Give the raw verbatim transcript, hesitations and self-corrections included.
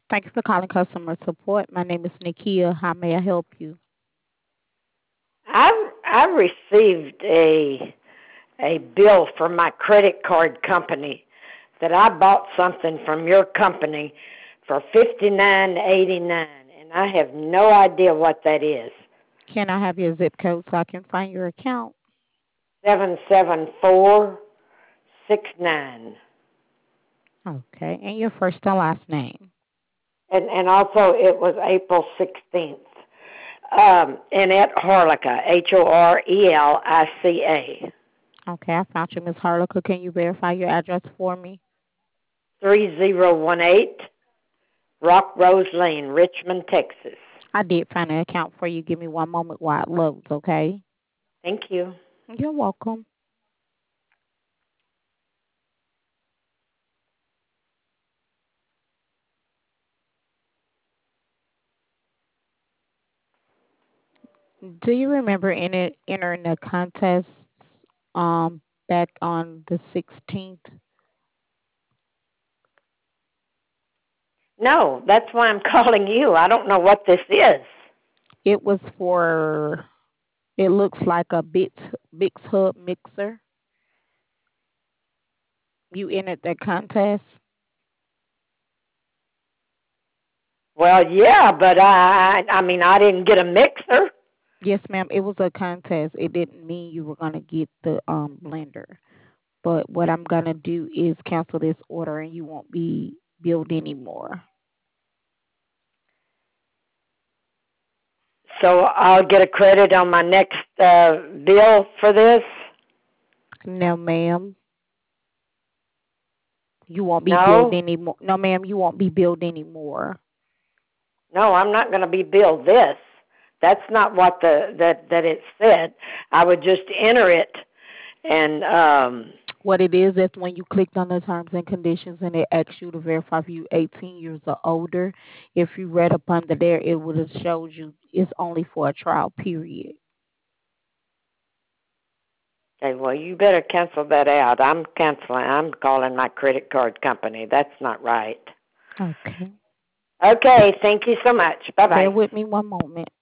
Thank you for calling customer support. My name is Nikia. How may I help you? I've I've received a a bill from my credit card company that I bought something from your company for fifty nine eighty nine, and I have no idea what that is. Can I have your zip code so I can find your account? Seven seven four six nine, Okay, and your first and last name. and and also it was April sixteenth. Um, Annette Harlica, H O R E L I C A, Okay, I found you, Miss Harlica. Can you verify your address for me? three zero one eight Rock Rose Lane, Richmond, Texas. I did find an account for you. Give me one moment while it loads, okay? Thank you. You're welcome. Do you remember enter, entering the contest um back on the sixteenth? No, that's why I'm calling you. I don't know what this is. It was for, it looks like a Bix, Bix Hub mixer. You entered the contest? Well, yeah, but I, I mean, I didn't get a mixer. Yes, ma'am. It was a contest. It didn't mean you were gonna get the um blender. But what I'm gonna do is cancel this order, and you won't be billed anymore. So I'll get a credit on my next uh, bill for this. No, ma'am. You won't be billed No, anymore. No, ma'am. You won't be billed anymore. no, I'm not going to be billed this. That's not what the that that it said. I would just enter it, and um, What it is is when you clicked on the terms and conditions and it asks you to verify if you eighteen years or older, if you read up under there, it would have showed you it's only for a trial period. okay, well, you better cancel that out. I'm canceling. I'm calling my credit card company. That's not right. Okay. Okay, thank you so much. Bye Bear bye. with me one moment.